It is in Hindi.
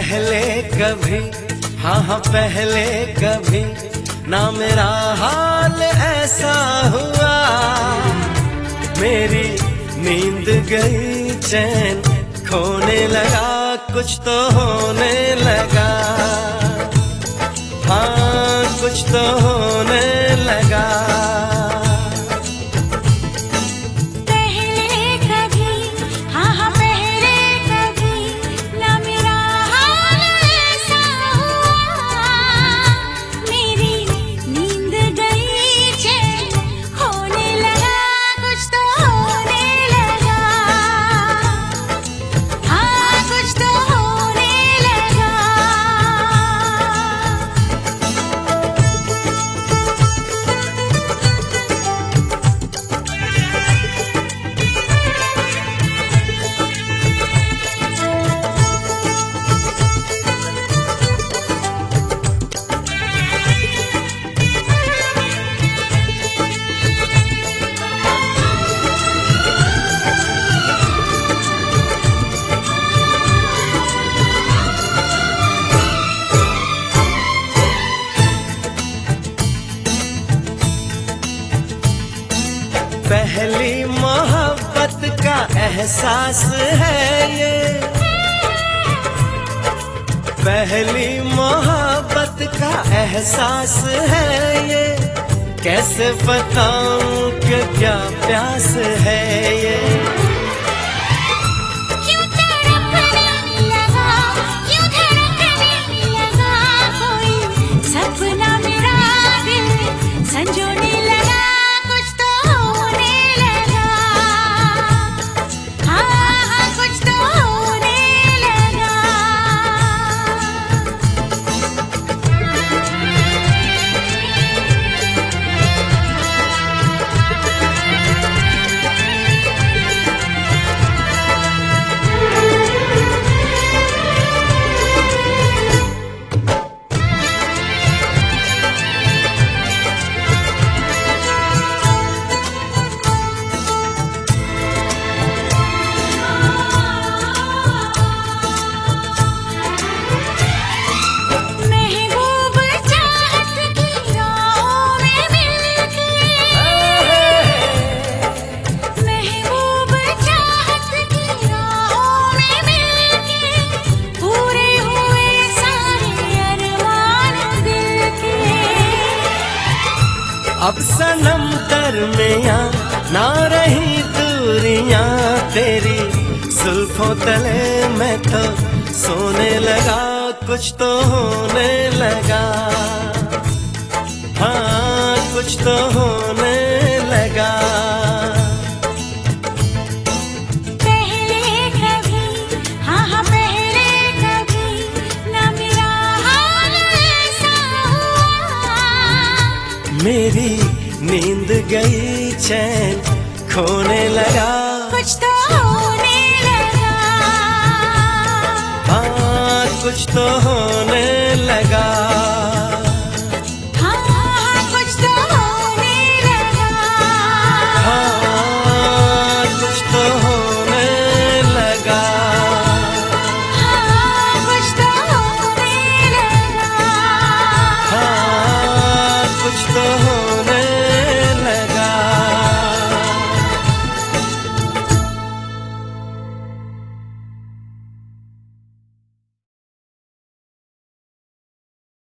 पहले कभी, हाँ हाँ पहले कभी ना मेरा हाल ऐसा हुआ। मेरी नींद गई, चैन खोने लगा, कुछ तो होने लगा, हाँ कुछ तो होने लगा। पहली मोहब्बत का एहसास है ये, पहली मोहब्बत का एहसास है ये। कैसे बताऊं कि क्या प्यास है ये। क्यों तड़पने लगा, क्यों धड़कने लगा, कोई सपना मेरा दिल संजोने लगा। अब सनम दरमियां ना रही दूरियां, तेरी जुल्फों तले मैं तो सोने लगा, कुछ तो होने लगा, हाँ कुछ तो होने लगा। मेरी नींद गई, चैन खोने लगा, कुछ तो होने लगा, हाँ कुछ तो होने